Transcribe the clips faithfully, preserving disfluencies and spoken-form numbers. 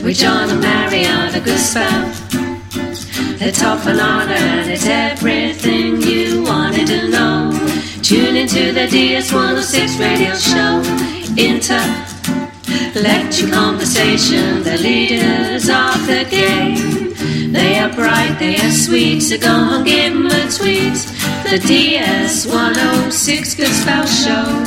with John and Mariana Goodspell. It's top and honor and it's everything you wanted to know. Tune into the D S one oh six radio show. Intellectual conversation, the leaders of the game. They are bright, they are sweet, so go on, give them a tweet. The D S one oh six Goodspell Show.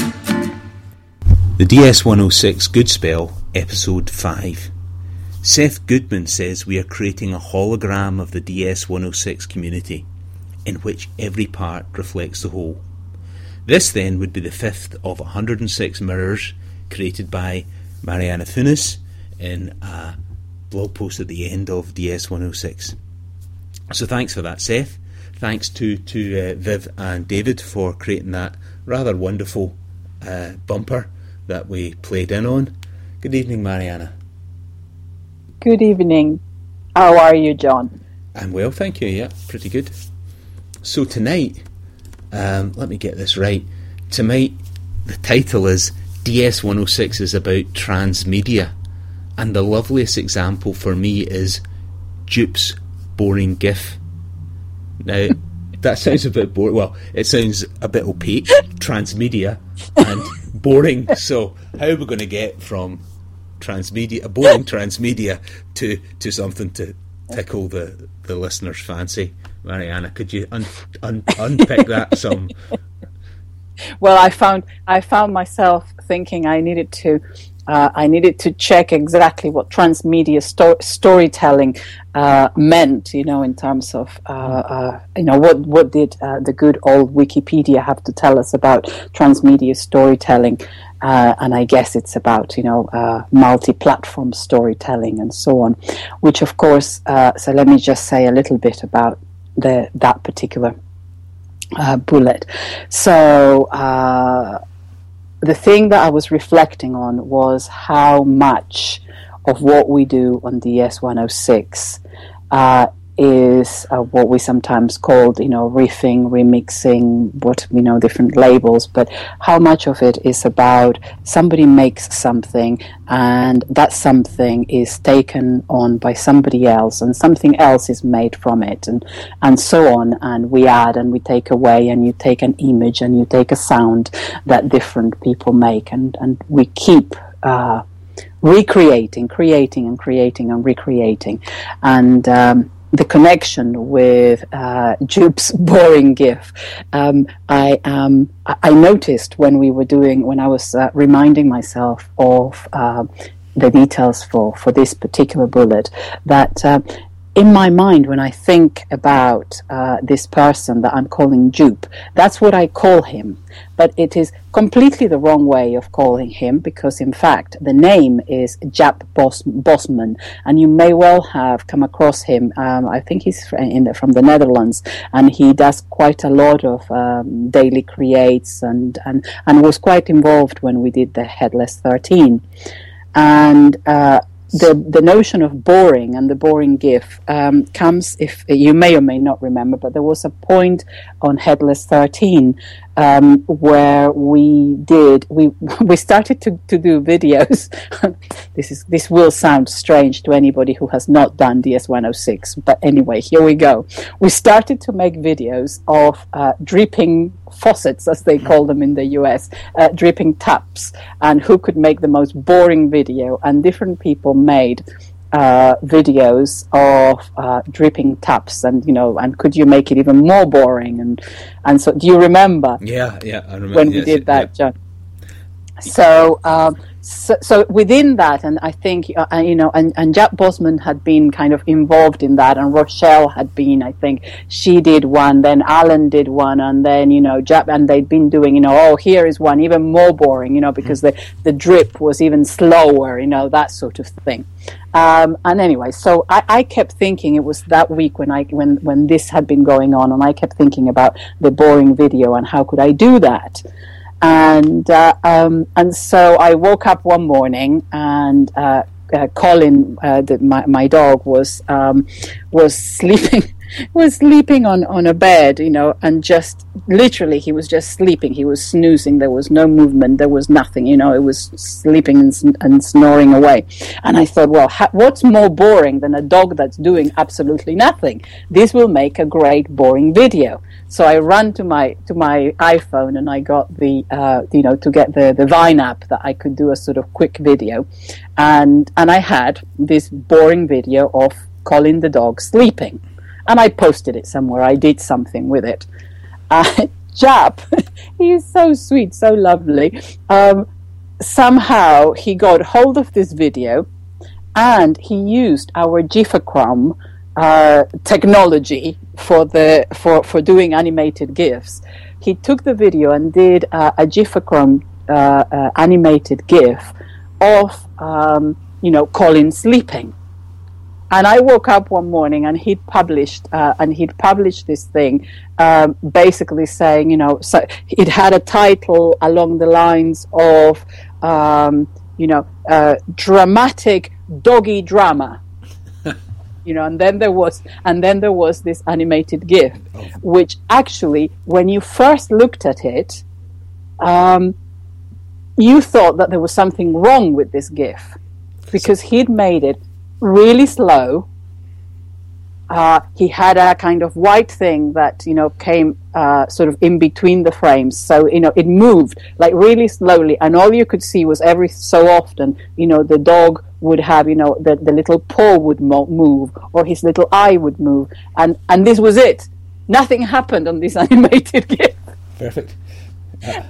The D S one oh six Goodspell, Episode five. Seth Goodman says we are creating a hologram of the D S one oh six community, in which every part reflects the whole. This then would be the fifth of one hundred six mirrors created by Mariana Funes in a blog post at the end of D S one oh six. So thanks for that, Seth. Thanks to, to uh, Viv and David for creating that rather wonderful uh, bumper that we played in on. Good evening, Mariana. Good evening. How are you, John? I'm well, thank you. Yeah, pretty good. So tonight, um, let me get this right. Tonight, the title is D S one oh six is about transmedia. And the loveliest example for me is Jupe's boring GIF. Now, that sounds a bit boring. Well, it sounds a bit opaque, transmedia, and boring. So, how are we going to get from transmedia, boring transmedia, to, to something to tickle the, the listener's fancy? Mariana, could you un, un, unpick that some? Well, I found I found myself thinking I needed to. Uh, I needed to check exactly what transmedia sto- storytelling uh, meant, you know, in terms of, uh, uh, you know, what what did uh, the good old Wikipedia have to tell us about transmedia storytelling? Uh, and I guess it's about, you know, uh, multi-platform storytelling and so on, which, of course, uh, so let me just say a little bit about the that particular uh, bullet. So, uh the thing that I was reflecting on was how much of what we do on D S one oh six uh, is uh, what we sometimes call, you know, riffing, remixing, what, you know, different labels, but how much of it is about somebody makes something and that something is taken on by somebody else and something else is made from it, and, and so on, and we add and we take away, and you take an image and you take a sound that different people make, and, and we keep uh, recreating, creating and creating and recreating. And um, the connection with uh, Jupe's boring GIF, um, I um, I noticed when we were doing, when I was uh, reminding myself of uh, the details for, for this particular bullet, that uh, in my mind, when I think about uh, this person that I'm calling Jupe, that's what I call him. But it is completely the wrong way of calling him, because in fact the name is Jaap Bos- Bosman, and you may well have come across him. Um, I think he's in the, from the Netherlands, and he does quite a lot of um, daily creates, and, and, and was quite involved when we did the Headless thirteen. And uh, The the notion of boring and the boring GIF um, comes, if you may or may not remember, but there was a point on Headless thirteen um, where we did we we started to, to do videos. this is this will sound strange to anybody who has not done D S one oh six, but anyway, here we go. We started to make videos of uh, dripping faucets, as they call them in the U S, uh, dripping taps, and who could make the most boring video, and different people made uh, videos of uh, dripping taps, and you know, and could you make it even more boring, and and so do you remember? Yeah, yeah, I remember when yes, we did that, yeah. John. So, um, so, so within that, and I think, uh, you know, and, and Jaap Bosman had been kind of involved in that, and Rochelle had been, I think, she did one, then Alan did one, and then, you know, Jaap, and they'd been doing, you know, oh, here is one, even more boring, you know, because the, the drip was even slower, you know, that sort of thing. Um, and anyway, so I, I kept thinking, it was that week when I when, when this had been going on, and I kept thinking about the boring video and how could I do that. And uh, um, and so I woke up one morning, and uh, uh, Colin, uh, the, my my dog, was um, was sleeping was sleeping on, on a bed, you know, and just literally he was just sleeping. He was snoozing. There was no movement. There was nothing, you know. It was sleeping and, and snoring away. And I thought, well, ha- what's more boring than a dog that's doing absolutely nothing? This will make a great boring video. So I ran to my to my iPhone and I got the uh, you know to get the, the Vine app that I could do a sort of quick video, and and I had this boring video of Colin the dog sleeping, and I posted it somewhere. I did something with it. Uh, Jap, he is so sweet, so lovely. Um, somehow he got hold of this video, and he used our Gifachrome uh, technology for the for, for doing animated GIFs. He took the video and did uh, a Gifachrome uh, uh, animated GIF of um, you know Colin sleeping. And I woke up one morning and he'd published uh, and he'd published this thing, um, basically saying, you know, so it had a title along the lines of, um, you know, uh, dramatic doggy drama, you know, and then there was and then there was this animated GIF, oh. which actually, when you first looked at it, um, you thought that there was something wrong with this GIF because he'd made it really slow. Uh, he had a kind of white thing that, you know, came uh, sort of in between the frames. So, you know, it moved like really slowly. And all you could see was every so often, you know, the dog would have, you know, the, the little paw would mo- move or his little eye would move. And, and this was it. Nothing happened on this animated GIF. Perfect. Uh.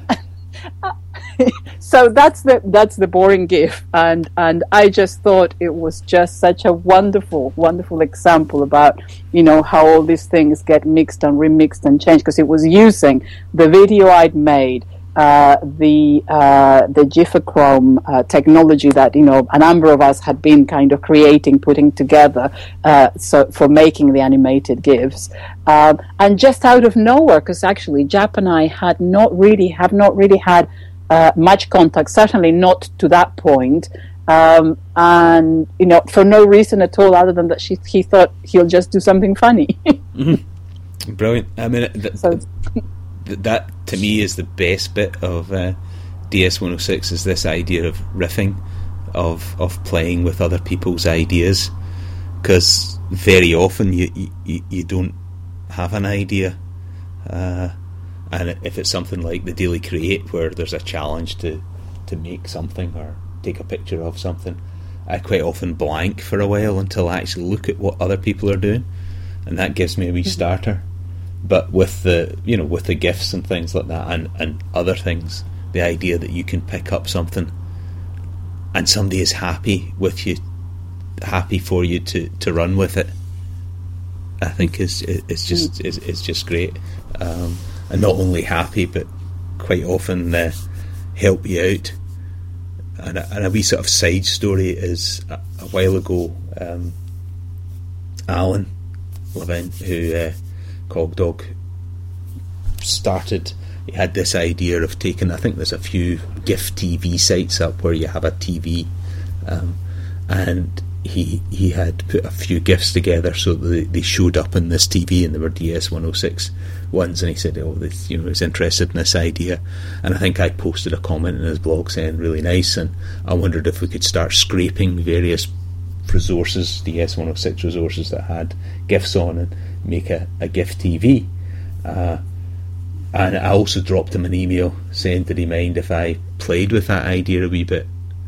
So that's the that's the boring GIF, and and I just thought it was just such a wonderful wonderful example about, you know, how all these things get mixed and remixed and changed, because it was using the video I'd made, uh, the uh, the Gifachrome uh, technology that, you know, a number of us had been kind of creating, putting together, uh, so for making the animated GIFs, um, and just out of nowhere, because actually Jap and I had not really have not really had Uh, much contact, certainly not to that point, um, and you know, for no reason at all other than that she, he thought he'll just do something funny. Mm-hmm. Brilliant. I mean, th- so, th- that to me is the best bit of uh, D S one oh six, is this idea of riffing, of of playing with other people's ideas, because very often you, you you don't have an idea. Uh, And if it's something like the Daily Create, where there's a challenge to, to make something or take a picture of something, I quite often blank for a while until I actually look at what other people are doing, and that gives me a wee starter. But with the you know with the GIFs and things like that, and, and other things, the idea that you can pick up something and somebody is happy with you, happy for you to, to run with it, I think is it's just is it's just great. Um, And not only happy, but quite often uh, help you out. And a, and a wee sort of side story is a, a while ago, um, Alan Levin, who uh, Cogdog started, he had this idea of taking, I think there's a few GIF T V sites up where you have a T V, um, and he he had put a few GIFs together so that they, they showed up in this T V, and they were D S one oh six ones, and he said, oh, this, you know, he was interested in this idea, and I think I posted a comment in his blog saying really nice, and I wondered if we could start scraping various resources, D S one oh six resources that had GIFs on, and make a, a GIF T V. Uh, and I also dropped him an email saying, did he mind if I played with that idea a wee bit?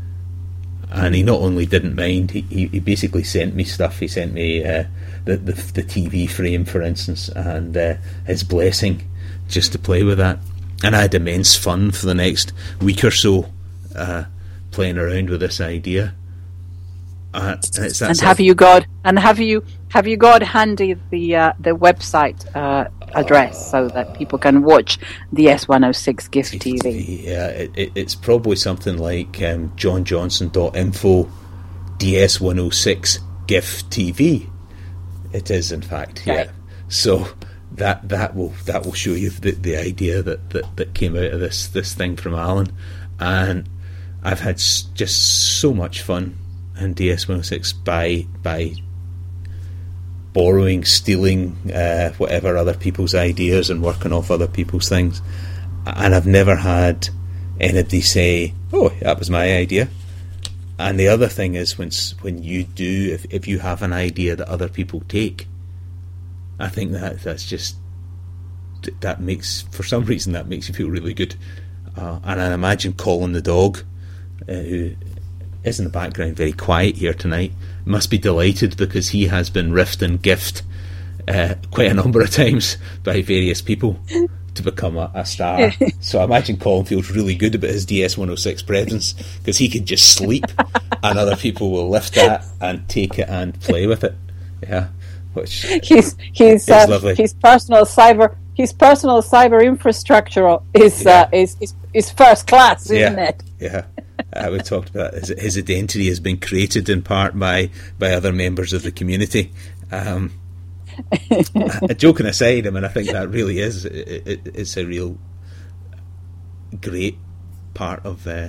And he not only didn't mind, he, he, he basically sent me stuff. He sent me uh, the, the the T V frame, for instance, and uh, his blessing, just to play with that. And I had immense fun for the next week or so, uh, playing around with this idea. Uh, and it's that and have you got and have you have you got handy the uh, the website uh, address uh, so that people can watch the D S one oh six GIF T V? Yeah, it, it, it's probably something like um, john johnson dot info D S one oh six GIF T V. It is, in fact, okay. Yeah. So that that will that will show you the, the idea that, that, that came out of this this thing from Alan, and I've had s- just so much fun in D S one oh six by by borrowing, stealing, uh, whatever other people's ideas and working off other people's things. And I've never had anybody say, "Oh, that was my idea." And the other thing is when when you do, if if you have an idea that other people take, I think that that's just that makes, for some reason, that makes you feel really good. Uh, and I imagine Colin the dog, uh, who is in the background very quiet here tonight, must be delighted because he has been riffed and gift uh, quite a number of times by various people to become a, a star. So I imagine Colin feels really good about his D S one oh six presence because he can just sleep and other people will lift that and take it and play with it. Yeah, which he's he's is uh, lovely. His personal cyber his personal cyber infrastructure is Yeah. uh, is, is is first class, isn't yeah. it? Yeah. Uh, we talked about his, his identity has been created in part by, by other members of the community. Um, uh, joking aside, I mean, I think that really is it, it, it's a real great part of uh,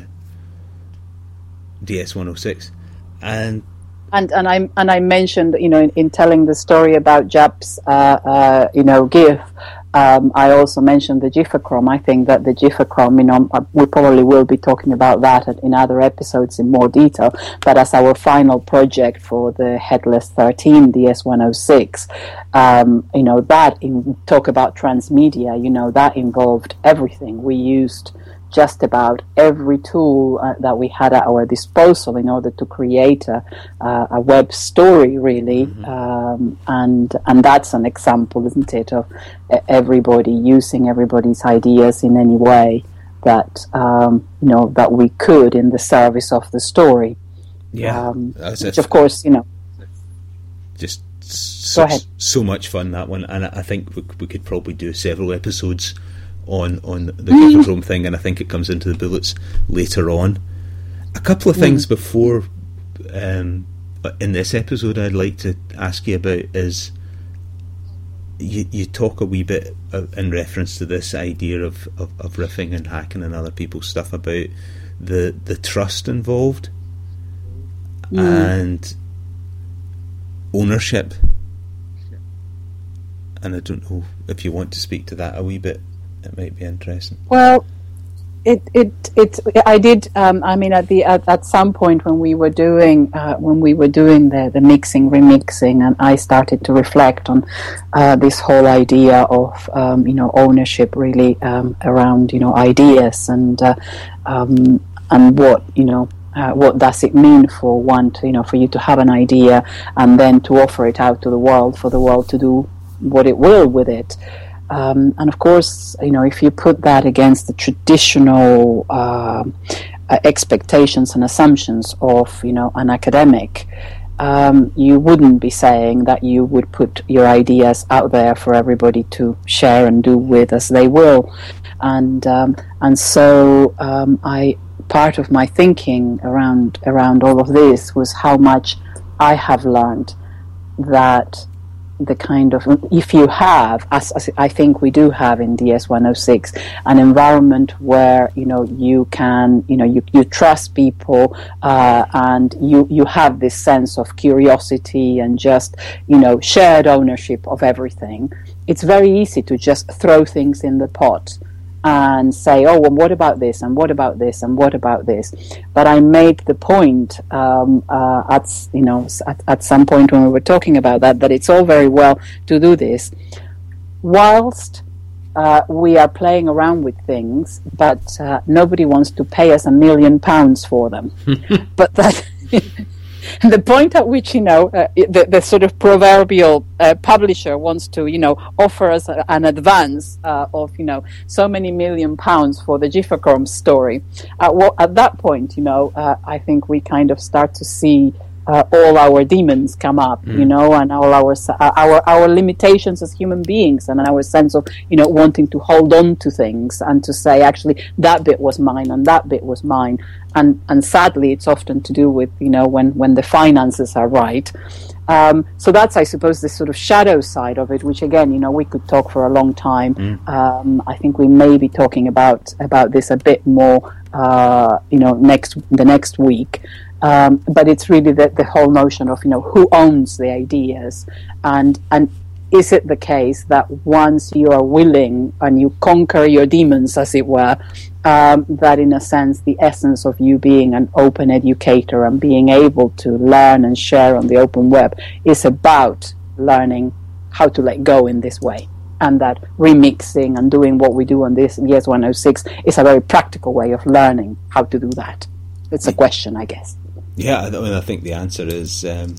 D S one oh six. And And and I and I mentioned, you know, in, in telling the story about Jap's, uh, uh, you know, GIF. Um, I also mentioned the Gifachrome. I think that the Gifachrome, you know, we probably will be talking about that in other episodes in more detail. But as our final project for the Headless thirteen D S one oh six, um, you know, that in talk about transmedia, you know, that involved everything. We used just about every tool uh, that we had at our disposal in order to create a, uh, a web story, really. Mm-hmm. Um, and and that's an example, isn't it, of everybody using everybody's ideas in any way that, um, you know, that we could in the service of the story. Yeah. Um, which, of course, you know. Just so, so much fun, that one. And I think we, we could probably do several episodes on on the Gifachrome mm. thing, and I think it comes into the bullets later on. A couple of things mm. before um, in this episode I'd like to ask you about is you, you talk a wee bit of, in reference to this idea of, of, of riffing and hacking and other people's stuff about the the trust involved mm. and ownership, and I don't know if you want to speak to that a wee bit. It might be interesting. Well, it it it. I did. Um, I mean, at the at, at some point when we were doing uh, when we were doing the, the mixing, remixing, and I started to reflect on uh, this whole idea of um, you know ownership, really um, around you know ideas and uh, um, and what you know. Uh, what does it mean for one to you know for you to have an idea and then to offer it out to the world for the world to do what it will with it. Um, and of course, you know, if you put that against the traditional uh, uh, expectations and assumptions of, you know, an academic, um, you wouldn't be saying that you would put your ideas out there for everybody to share and do with as they will. And um, and so um, I part of my thinking around around all of this was how much I have learned that the kind of, if you have, as, as I think we do have in D S one oh six, an environment where, you know, you can, you know, you, you trust people uh, and you, you have this sense of curiosity and just, you know, shared ownership of everything, it's very easy to just throw things in the pot and say, oh, well, what about this, and what about this, and what about this? But I made the point um, uh, at you know at, at some point when we were talking about that that it's all very well to do this, whilst uh, we are playing around with things, but uh, nobody wants to pay us a million pounds for them. But that. The point at which, you know, uh, the, the sort of proverbial uh, publisher wants to, you know, offer us a, an advance uh, of, you know, so many million pounds for the Gifachrome story. Uh, well, at that point, you know, uh, I think we kind of start to see uh, all our demons come up, mm. you know, and all our our our limitations as human beings, and our sense of, you know, wanting to hold on to things and to say, actually, that bit was mine and that bit was mine. And and sadly, it's often to do with, you know, when, when the finances are right. Um, so that's, I suppose, the sort of shadow side of it, which, again, you know, we could talk for a long time. Mm. Um, I think we may be talking about about this a bit more, uh, you know, next the next week. Um, but it's really the, the whole notion of, you know, who owns the ideas, and and is it the case that once you are willing and you conquer your demons, as it were, um, that in a sense the essence of you being an open educator and being able to learn and share on the open web is about learning how to let go in this way, and that remixing and doing what we do on this D S one oh six is a very practical way of learning how to do that. It's a question, I guess. Yeah, I mean, I think the answer is um,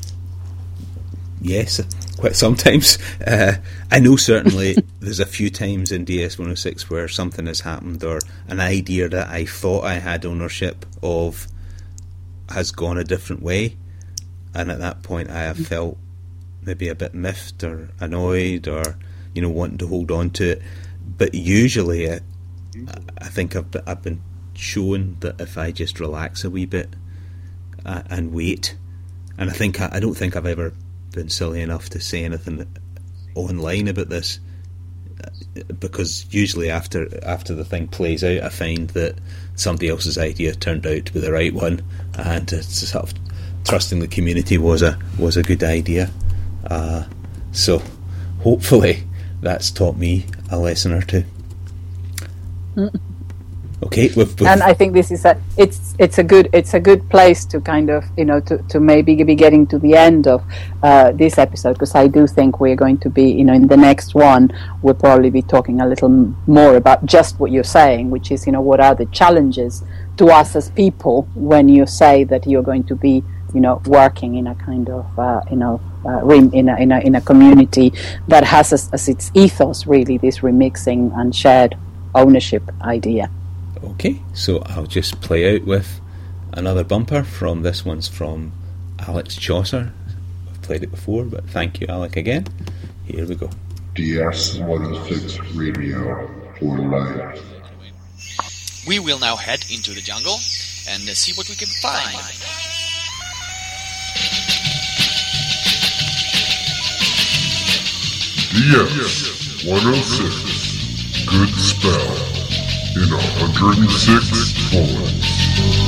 yes, quite sometimes. Uh, I know certainly there's a few times in D S one oh six where something has happened, or an idea that I thought I had ownership of has gone a different way, and at that point I have felt maybe a bit miffed or annoyed, or, you know, wanting to hold on to it. But usually I, I think I've, I've been shown that if I just relax a wee bit uh, and wait, and I think I, I don't think I've ever been silly enough to say anything online about this, because usually after after the thing plays out, I find that somebody else's idea turned out to be the right one, and it's sort of trusting the community was a was a good idea. Uh, so hopefully that's taught me a lesson or two. Mm. Okay, we've, we've and I think this is a it's it's a good it's a good place to kind of, you know, to, to maybe be getting to the end of uh, this episode, because I do think we're going to be, you know, in the next one we'll probably be talking a little more about just what you're saying, which is, you know, what are the challenges to us as people when you say that you're going to be, you know, working in a kind of uh, you know uh, rem- in a in a in a community that has as, as its ethos really this remixing and shared ownership idea. Okay, so I'll just play out with another bumper from this one's from Alex Chaucer. I've played it before, but thank you, Alec, again. Here we go. D S one oh six Radio for life. We will now head into the jungle and uh, see what we can find. D S one oh six. Good spell. In one hundred six forms.